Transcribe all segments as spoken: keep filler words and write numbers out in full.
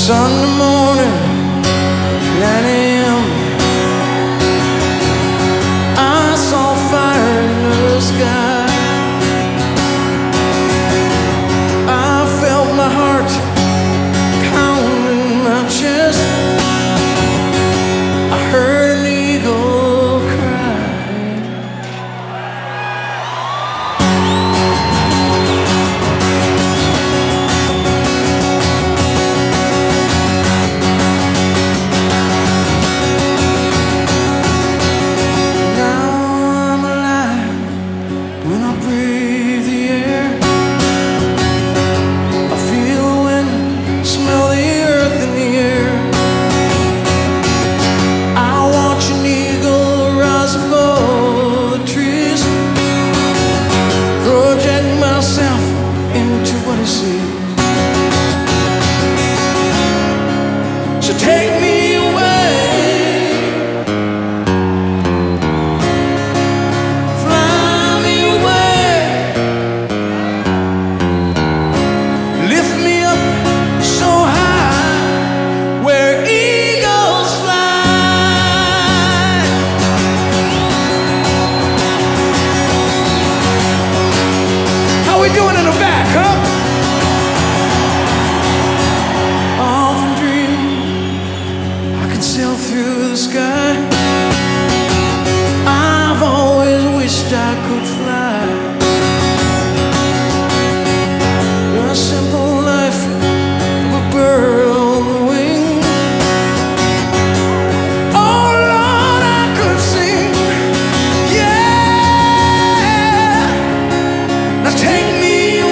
Sunday morning, nine a.m. I saw fire in the sky. I felt my heart pounding in my chest. I heard an eagle cry. So take me away, fly me away, lift me up so high where eagles fly. How we doing in the back, huh? Sail through the sky. I've always wished I could fly. A simple life of a bird on the wing. Oh Lord, I could sing, yeah. Now take me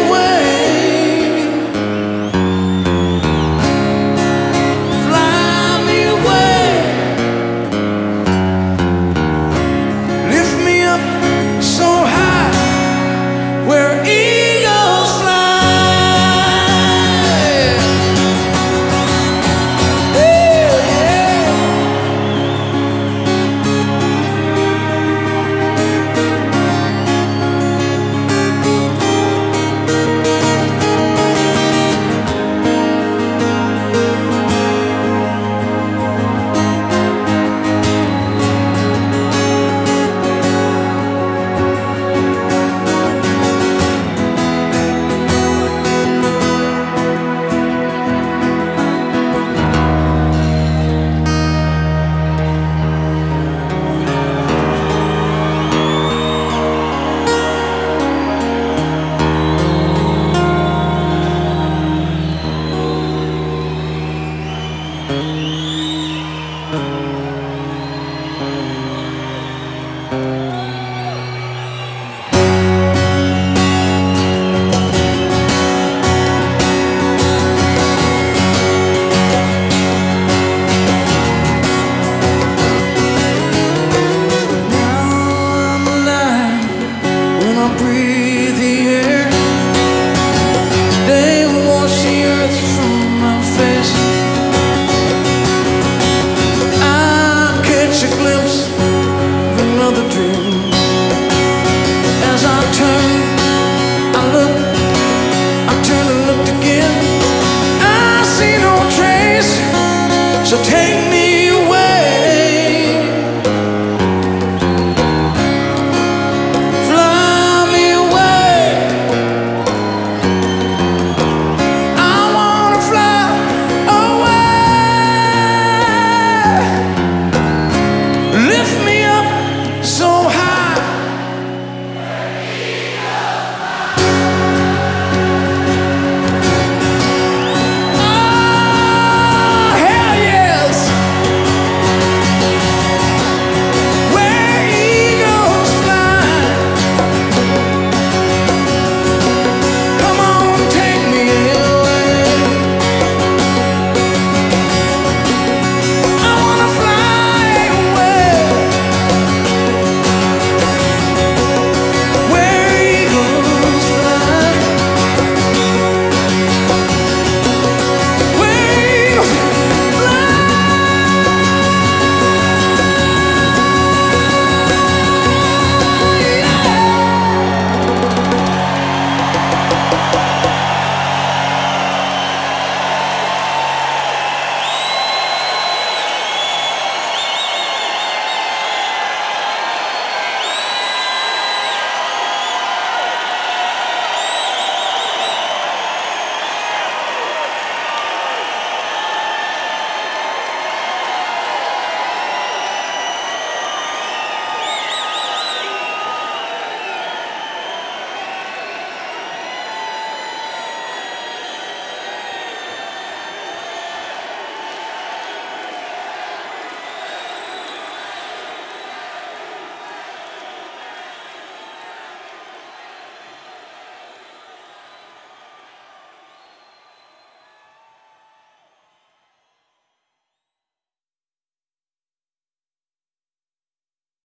breathe the air. They wash the earth from my face. I catch a glimpse of another dream. As I turn, I look, I turn and look again. I see no trace, so take